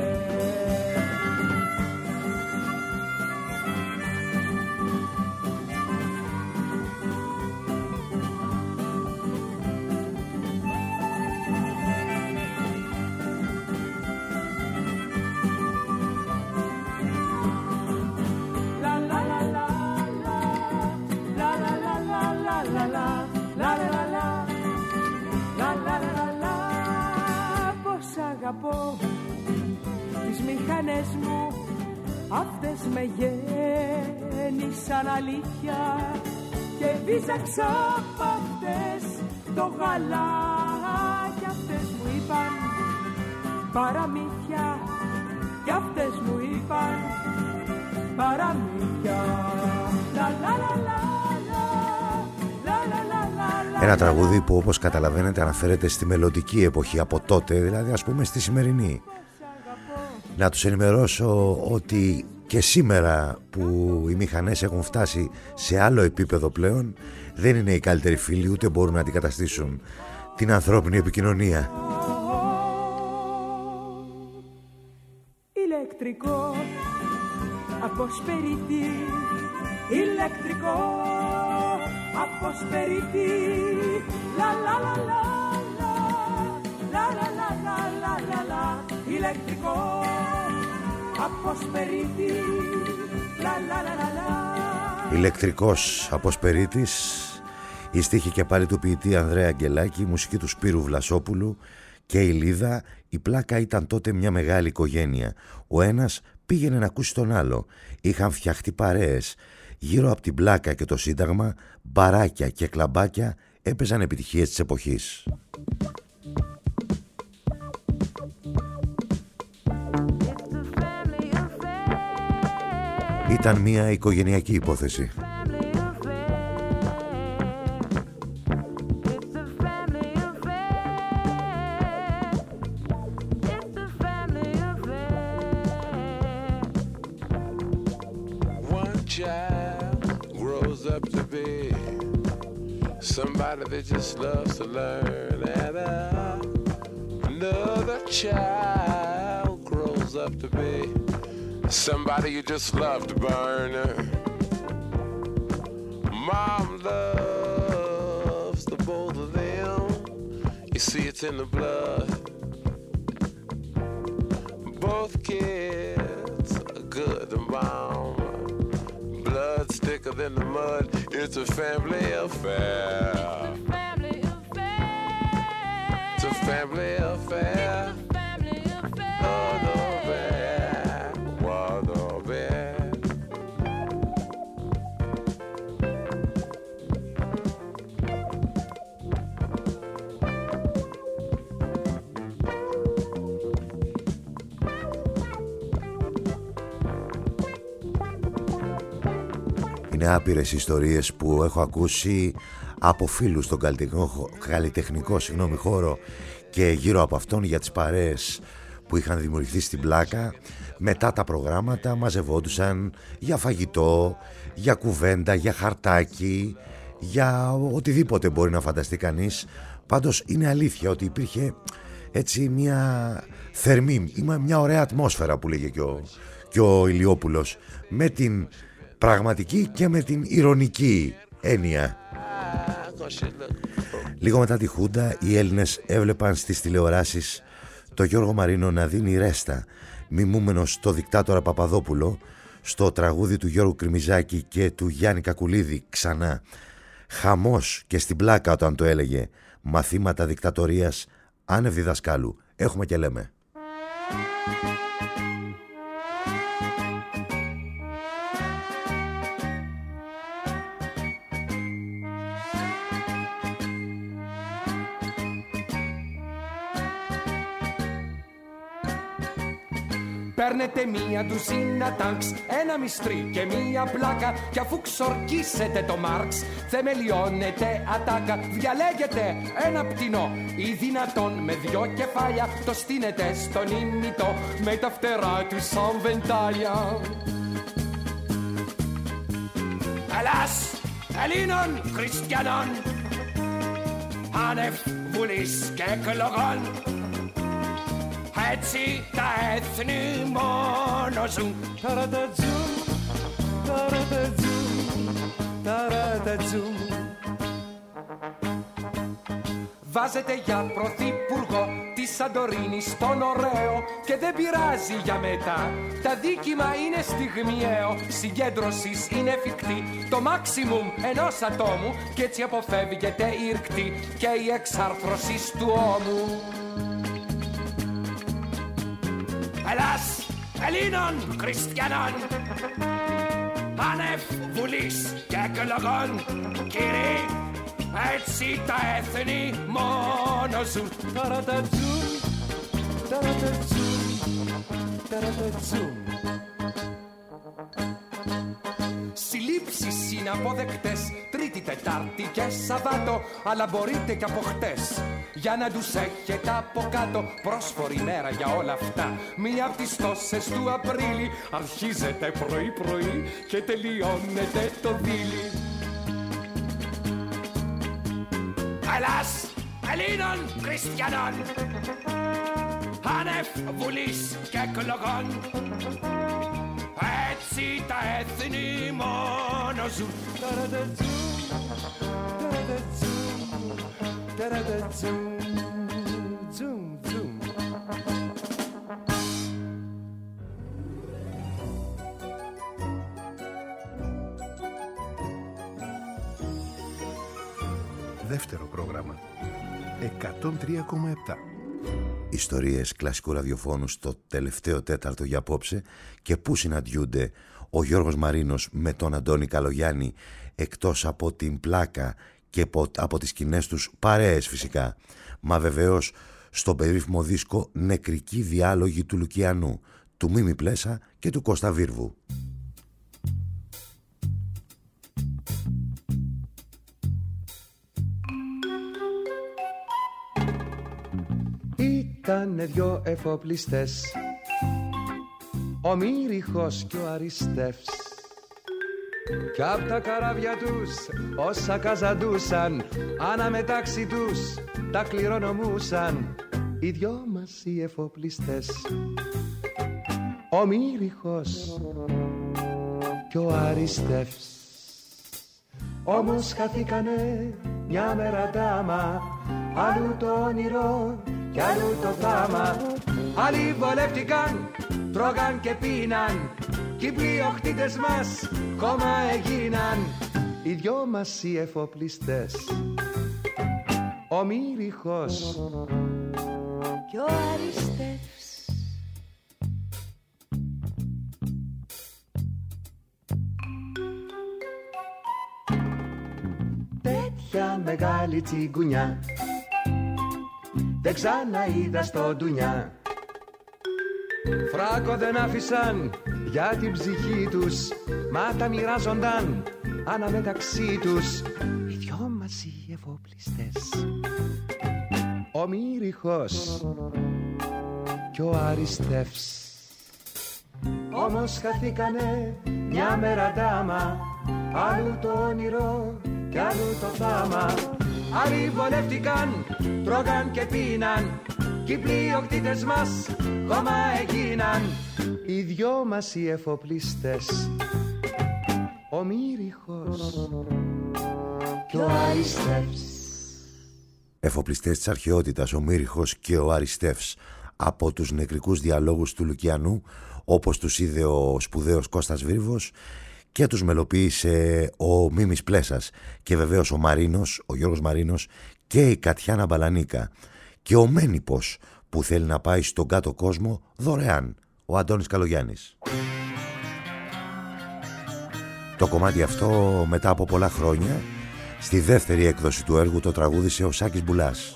Αγαπώ τις μηχανές μου, αυτές με γέννησαν αλήθεια και βίζαξα απ' αυτές το γαλά κι αυτές μου είπαν παραμύθια κι αυτές μου είπαν παραμύθια. Λα λα λα λα. Ένα τραγούδι που όπως καταλαβαίνετε αναφέρεται στη μελλοντική εποχή από τότε, δηλαδή ας πούμε στη σημερινή. Να τους ενημερώσω ότι και σήμερα που οι μηχανές έχουν φτάσει σε άλλο επίπεδο πλέον, δεν είναι οι καλύτεροι φίλοι, ούτε μπορούν να αντικαταστήσουν την ανθρώπινη επικοινωνία. ηλεκτρικό αποσπεριτή, ηλεκτρικό αποσπεριτή, λα λα λα λα λα λα λα λα λα λα, ηλεκτρικό αποσπεριτή, λα λα λα λα. Ηλεκτρικός αποσπερίτης, η στίχη και πάλι του ποιητή Ανδρέα Αγγελάκη, η μουσική του Σπύρου Βλασόπουλου και η Λίδα. Η πλάκα ήταν τότε μια μεγάλη οικογένεια. Ο ένας πήγαινε να ακούσει τον άλλο. Είχαν φτιαχτεί παρέες. Γύρω από την πλάκα και το Σύνταγμα, μπαράκια και κλαμπάκια έπαιζαν επιτυχίες της εποχής. Ήταν μια οικογενειακή υπόθεση. Somebody that just loves to learn, and another child grows up to be somebody you just love to burn. Mom loves the both of them. You see, it's in the blood. Both kids are good and bomb. Blood's thicker than the mud. It's a family affair. It's a family affair. Oh, no, bad. Well, no, bad. Είναι άπειρες ιστορίες που έχω ακούσει από φίλους στον καλλιτεχνικό χώρο και γύρω από αυτόν για τις παρέες που είχαν δημιουργηθεί στην πλάκα. Μετά τα προγράμματα μαζευόντουσαν για φαγητό, για κουβέντα, για χαρτάκι, για οτιδήποτε μπορεί να φανταστεί κανείς. Πάντως είναι αλήθεια ότι υπήρχε έτσι μια θερμή, μια ωραία ατμόσφαιρα που λέγε και ο Ηλιόπουλος, με την πραγματική και με την ηρωνική έννοια. Λίγο μετά τη Χούντα οι Έλληνες έβλεπαν στις τηλεοράσεις το Γιώργο Μαρίνο να δίνει ρέστα, μιμούμενος στο δικτάτορα Παπαδόπουλο, στο τραγούδι του Γιώργου Κρημιζάκη και του Γιάννη Κακουλίδη ξανά. Χαμός και στην πλάκα όταν το έλεγε. Μαθήματα δικτατορίας άνευ διδασκάλου. Έχουμε και λέμε. Παίρνετε μία ντουζίνα τάγκς, ένα μυστρί και μία πλάκα, κι αφού ξορκίσετε το Μάρξ, θεμελιώνετε ατάκα. Διαλέγετε ένα πτηνό ή δυνατόν με δυο κεφάλια, το στείνετε στον ημιτό με τα φτερά του σαν βεντάλια. Ελλάς Ελλήνων χριστιανών, άνευ βουλής και εκλογών, έτσι τα έθνη μόνο ζουν. Ταρατατζουμ, ταρατατζουμ, ταρατατζουμ. Βάζετε για πρωθυπουργό τη Σαντορίνη στον ωραίο και δεν πειράζει για μετά. Τα δίκημα είναι στιγμιαίο, συγκέντρωσης είναι εφικτή, το maximum ενός ατόμου κι έτσι αποφεύγεται η ρκτή και η εξάρθρωση του ώμου. Ελλάς Ελλήνων χριστιανών, άνευ βουλής και εκλογών, κύριοι, έτσι τα έθνη μόνο ζουν. Ταρατατζουμ, ταρατατζουμ, ταρατατζουμ. Συλλήψεις είναι αποδεκτές Τρίτη, Τετάρτη και Σαββάτο, αλλά μπορείτε και από χτες για να τους έχετε από κάτω. Πρόσφορη μέρα για όλα αυτά, μία από τις τόσες του Απρίλη. Αρχίζετε πρωί-πρωί και τελειώνετε το δίλη. Ελλάς Ελλήνων χριστιανών, άνευ βουλής και εκλογών. Έτσι τα έθνη μόνο ζουν. Δεύτερο πρόγραμμα 103,7. Ιστορίες κλασικού ραδιοφώνου στο τελευταίο τέταρτο για απόψε. Και πού συναντιούνται ο Γιώργος Μαρίνος με τον Αντώνη Καλογιάννη, εκτός από την πλάκα και από τις σκηνές τους παρέες φυσικά, μα βεβαίως στον περίφημο δίσκο Νεκρικοί Διάλογοι του Λουκιανού, του Μίμη Πλέσα και του Κώστα Βίρβου. Ήτανε δυο εφοπλιστές, ο Μύριχος και ο Αριστεύς, κι απ' τα καράβια τους όσα καζαντούσαν, αναμετάξι τους τα κληρονομούσαν οι δυο μας οι εφοπλιστές, ο Μύριχος και ο Αριστεύς. Όμως χαθήκανε μια μέρα ντάμα, αλλού το όνειρο κι αλλού το θάμα. Άλλοι βολεύτηκαν, τρώγαν και πίναν, κι οι πλειοκτήτες μας χώμα έγιναν οι δυο μας οι εφοπλιστές, ο Μύριχος και ο Αριστεύς. Τέτοια μεγάλη τσιγκουνιά δεν ξαναείδα στο ντουνιά. Φράκο δεν άφησαν για την ψυχή τους, μα τα μοιράζονταν αναμεταξύ τους οι δυο μας οι εφοπλιστές, ο Μύριχος και ο Αριστεύς. Όμως χαθήκανε μια μέρα ντάμα, αλλού το όνειρο κι αλλού το θάμα. Άλλοι βολεύτηκαν, τρώγαν και πίναν, κι οι πλειοκτήτες μας χώμα έγιναν οι δυο μας οι εφοπλιστές, ο Μύριχος και ο Αριστεύς. Εφοπλιστές της αρχαιότητας, ο Μύριχος και ο Αριστεύς, από τους νεκρικούς διαλόγους του Λουκιανού, όπως τους είδε ο σπουδαίος Κώστας Βίρβος, και τους μελοποίησε ο Μίμης Πλέσας, και βεβαίως ο Μαρίνος, ο Γιώργος Μαρίνος, και η Κατιάνα Μπαλανίκα, και ο Μένιπος που θέλει να πάει στον κάτω κόσμο δωρεάν, ο Αντώνης Καλογιάννης. Το κομμάτι αυτό, μετά από πολλά χρόνια, στη δεύτερη έκδοση του έργου το τραγούδισε ο Σάκης Μπουλάς.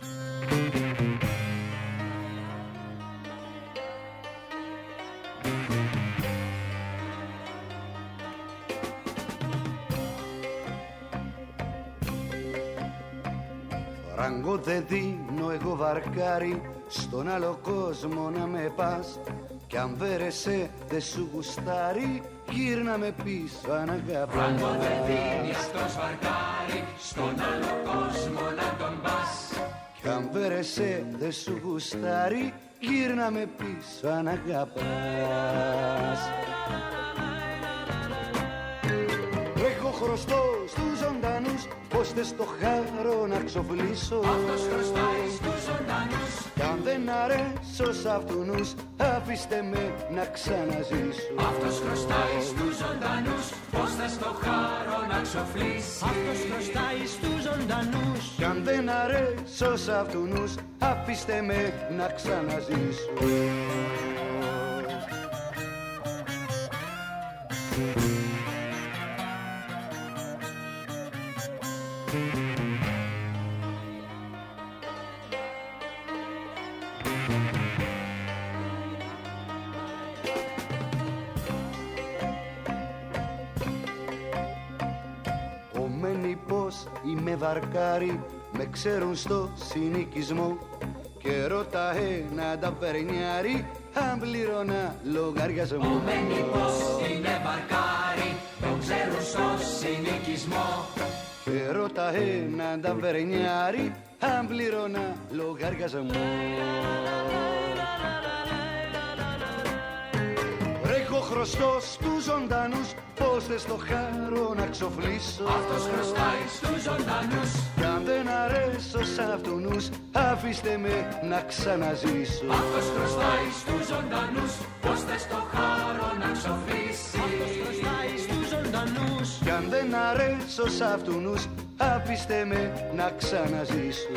Φράγκο δεν δίνω εγώ βαρκάρι, στον άλλο κόσμο να με πας, κι αν βέρεσαι δε σου γουστάρει, γύρνα με πίσω αν αγαπάς. Φράγκο δεν δίνεις το βαρκάρι, στον άλλο κόσμο να τον πας, κι αν βέρεσαι δε σου γουστάρει, γύρνα με πίσω αν αγαπάς. Έχω χρωστό στους ζωντανούς, πως θες το χάρο να ξοφλήσω. Αυτός χρωστάει στους ζωντανούς, κι αν δεν αρέσω σ' αυτουνούς, αφήστε με να ξαναζήσω. Αυτός χρωστάει στους ζωντανούς, πως θες το χάρο να ξοφλήσει. Αυτός χρωστάει στους ζωντανούς, κι αν δεν αρέσω σ' αυτουνούς, αφήστε με να ξαναζήσω. Είμαι βαρκάρι, με ξέρουν στο συνοικισμό, και ρώτα ένα ταβερνιάρι αν πλήρωνα λογαριασμό. Ο Μένιπος είναι βαρκάρι, τον ξέρουν στο συνοικισμό, και ρώτα ένα ταβερνιάρι αν πλήρωνα λογαριασμό. χρωστός στους ζωντανούς, πώς θες το χαρό να ξοφλήσω. Αυτός χρωστάει στους ζωντανούς. Κι αν δεν αρέσω σ' αυτουνούς, αφήστε με να ξαναζήσω. Αυτός χρωστάει στους ζωντανούς, πώς θες το χαρό να ξοφλήσει. Αυτός χρωστάει στους ζωντανούς. Κι αν δεν αρέσω σ' αυτουνούς, αφήστε με να ξαναζήσω.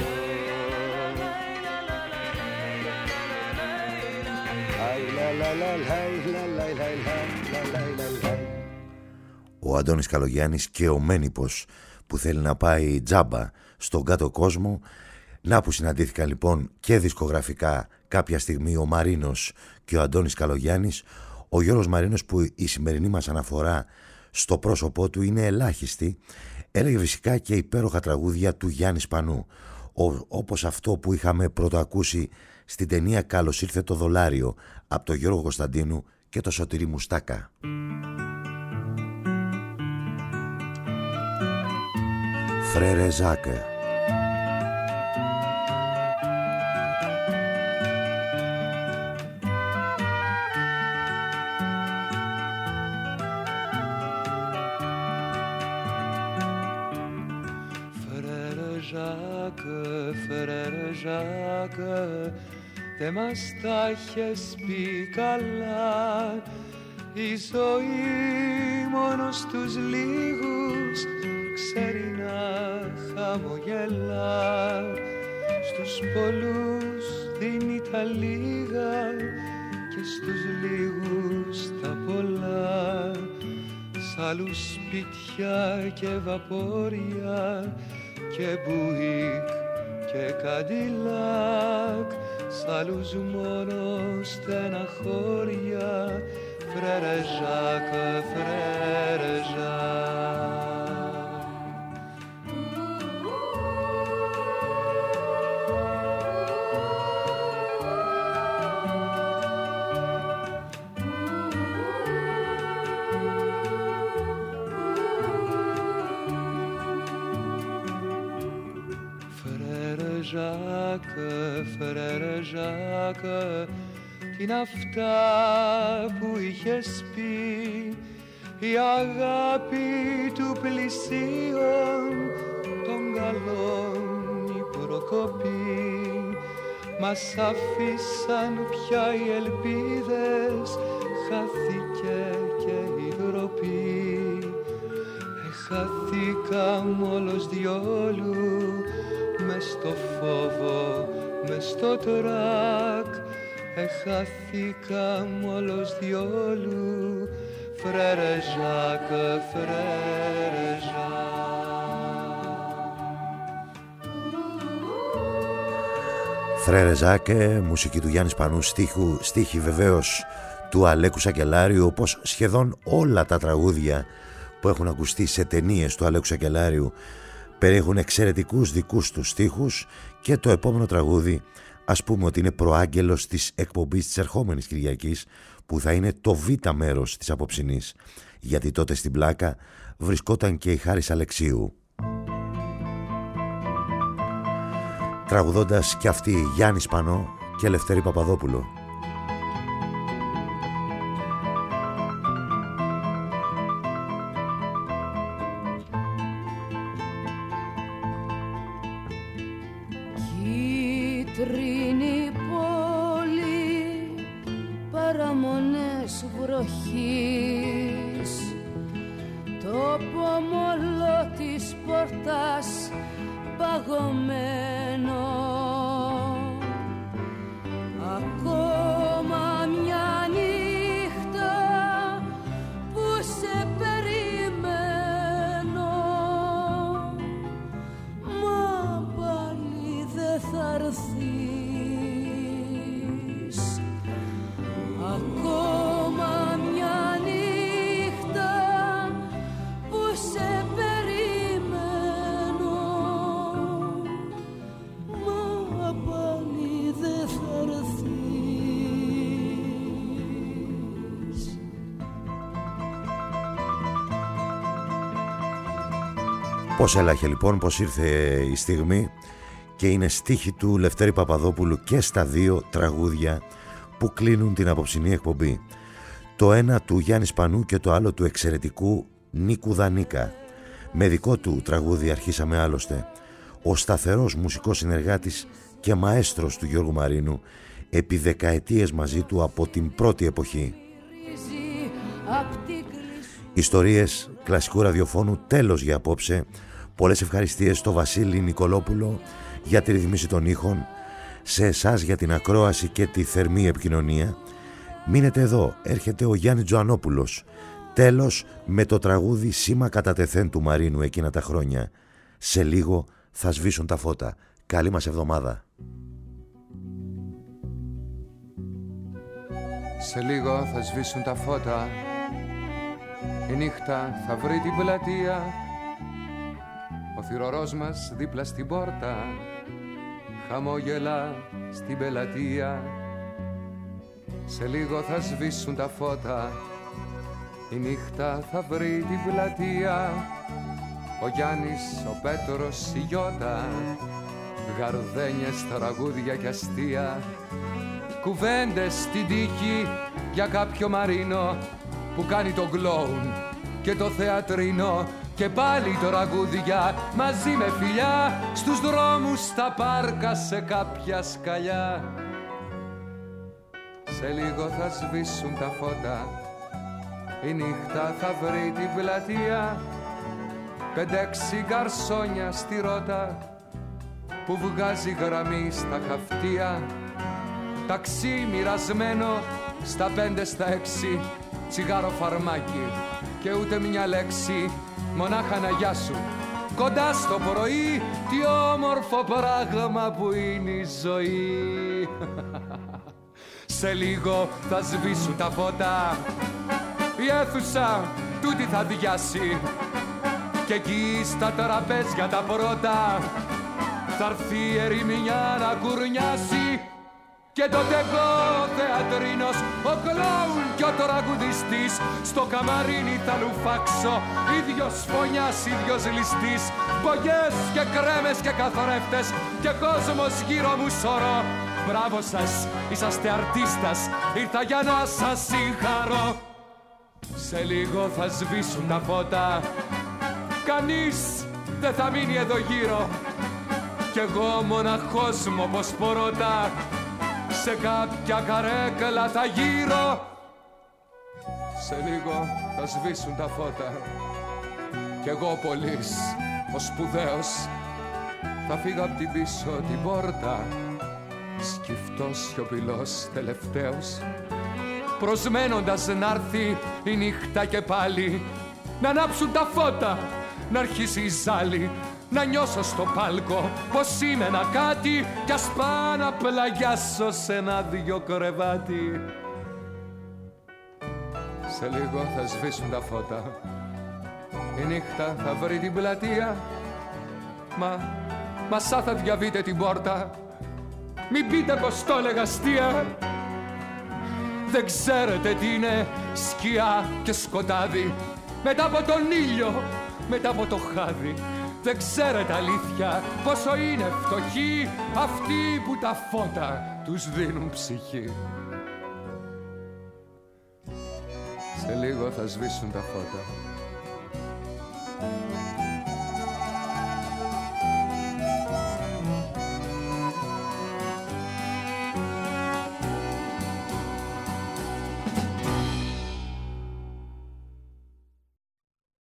Ο Αντώνης Καλογιάννης και ο Μένιπος που θέλει να πάει τζάμπα στον κάτω κόσμο. Να που συναντήθηκαν λοιπόν και δισκογραφικά κάποια στιγμή ο Μαρίνος και ο Αντώνης Καλογιάννης. Ο Γιώργος Μαρίνος, που η σημερινή μας αναφορά στο πρόσωπό του είναι ελάχιστη, έλεγε φυσικά και υπέροχα τραγούδια του Γιάννη Σπανού, όπως αυτό που είχαμε πρωτοακούσει στην ταινία «Καλώς ήρθε το δολάριο» από τον Γιώργο Κωνσταντίνου και το Σωτήρη Μουστάκα. Φρέρε Ζάκε. Φρέρε Ζάκε, δε μας τα έχεις πει καλά. Η ζωή μόνο στους λίγους ξέρει να χαμογελά. Στους πολλούς δίνει τα λίγα και στους λίγους τα πολλά. Σ' άλλους σπίτια και βαπόρια και Μπουίκ και Καντιλάκ, σ' άλλους μόνο στεναχώρια. Φρέρε Ζάκ, Φρέρε Ζάκ. Φρέρε Ζάκ, τι είναι αυτά που είχες πει, η αγάπη του πλησίον των καλών η προκοπή. Μας αφήσαν πια οι ελπίδες, χάθηκε και η ντροπή. Χάθηκαμε όλος διόλου, μες στο φόβο, μες στο τρακ. Χάθηκαμε όλος διόλου. Φρέρε Ζάκ, Φρέρε Ζάκ. Φρέρε Ζάκ, μουσική του Γιάννη Σπανού, στίχη βεβαίως του Αλέκου Σακελάριου, όπως σχεδόν όλα τα τραγούδια που έχουν ακουστεί σε ταινίες του Αλέκου Σακελάριου περιέχουν εξαιρετικούς δικούς τους στίχους. Και το επόμενο τραγούδι, ας πούμε ότι είναι προάγγελος της εκπομπής της ερχόμενης Κυριακής, που θα είναι το β' μέρος της απόψινής, γιατί τότε στην πλάκα βρισκόταν και η Χάρης Αλεξίου, τραγουδώντας και αυτή Γιάννη Σπανό και Λευτέρη Παπαδόπουλο. Κίτρινη πόλη, παραμονές βροχής, το πόμολο της πόρτας παγωμένο. Ακόμα μια νύχτα που σε περιμένω, μα πάλι δεν θα έρθεις. Ακόμα μια νύχτα που σε περιμένω, μα πάλι δεν θα έρθεις. Πώς έλαχε λοιπόν, πώς ήρθε η στιγμή, και είναι στίχη του Λευτέρη Παπαδόπουλου και στα δύο τραγούδια που κλείνουν την απόψινή εκπομπή. Το ένα του Γιάννη Σπανού και το άλλο του εξαιρετικού Νίκου Δανίκα. Με δικό του τραγούδι αρχίσαμε άλλωστε. Ο σταθερός μουσικός συνεργάτης και μαέστρος του Γιώργου Μαρίνου, επί δεκαετίες μαζί του από την πρώτη εποχή. Ιστορίες κλασικού ραδιοφώνου, τέλος για απόψε. Πολλές ευχαριστίες στο Βασίλη Νικολόπουλο για τη ρυθμίση των ήχων, σε εσάς για την ακρόαση και τη θερμή επικοινωνία. Μείνετε εδώ, έρχεται ο Γιάννης Τζοανόπουλος. Τέλος με το τραγούδι «Σήμα κατά τεθέν» του Μαρίνου εκείνα τα χρόνια. Σε λίγο θα σβήσουν τα φώτα. Καλή μας εβδομάδα. Σε λίγο θα σβήσουν τα φώτα. Η νύχτα θα βρει την πλατεία. Ο θυρωρός μας δίπλα στην πόρτα χαμόγελα στην πελατεία. Σε λίγο θα σβήσουν τα φώτα. Η νύχτα θα βρει την πλατεία. Ο Γιάννης, ο Πέτρος, η Γιώτα, γαρδένιες, τραγούδια και αστεία. Κουβέντες στην τύχη για κάποιο Μαρίνο που κάνει το κλόουν και το θεατρίνο. Και πάλι τραγούδια μαζί με φιλιά στους δρόμους, στα πάρκα, σε κάποια σκαλιά. Σε λίγο θα σβήσουν τα φώτα. Η νύχτα θα βρει την πλατεία. 5-6 γκαρσόνια στη ρότα που βγάζει γραμμή στα χαυτία. Ταξί μοιρασμένο στα 5 στα 6. Τσιγάρο φαρμάκι και ούτε μια λέξη, μονάχα να γεια σου. Κοντά στο πρωί, τι όμορφο πράγμα που είναι η ζωή. Σε λίγο θα σβήσουν τα φώτα. Η αίθουσα τούτη θα διάσει. Και εκεί στα τραπέζια τα πρώτα θα έρθει η ερημινιά να κουρνιάσει. Και τότε εγώ θεατρίνος, ο κλόουν και ο τραγουδιστής, στο καμαρίνι θα λουφάξω, ίδιος φωνιάς, ίδιος ληστής. Μπογιές και κρέμες και καθρέφτες και κόσμος γύρω μου σωρό. Μπράβο σας, είσαστε αρτίστας, ήρθα για να σας συγχαρώ. Σε λίγο θα σβήσουν τα φώτα. Κανείς δεν θα μείνει εδώ γύρω. Κι εγώ μοναχός μου όπως πορώτα σε κάποια καρέκλα θα γύρω. Σε λίγο θα σβήσουν τα φώτα. Κι εγώ ο πολύς, ο σπουδαίος, θα φύγω απ' την πίσω την πόρτα. Σκυφτός, σιωπηλός, τελευταίος, προσμένοντας να'ρθεί η νύχτα και πάλι να ανάψουν τα φώτα, να αρχίσει η ζάλη. Να νιώσω στο πάλκο πως είμαι ένα κάτι κι ας πάω να πλαγιάσω σε ένα δυο κρεβάτι. Σε λίγο θα σβήσουν τα φώτα. Η νύχτα θα βρει την πλατεία. Μα σαν θα διαβείτε την πόρτα. Μην πείτε πως το έλεγα αστεία. Δεν ξέρετε τι είναι σκιά και σκοτάδι. Μετά από τον ήλιο, μετά από το χάδι. Δεν ξέρετε αλήθεια πόσο είναι φτωχοί αυτοί που τα φώτα τους δίνουν ψυχή. Σε λίγο θα σβήσουν τα φώτα.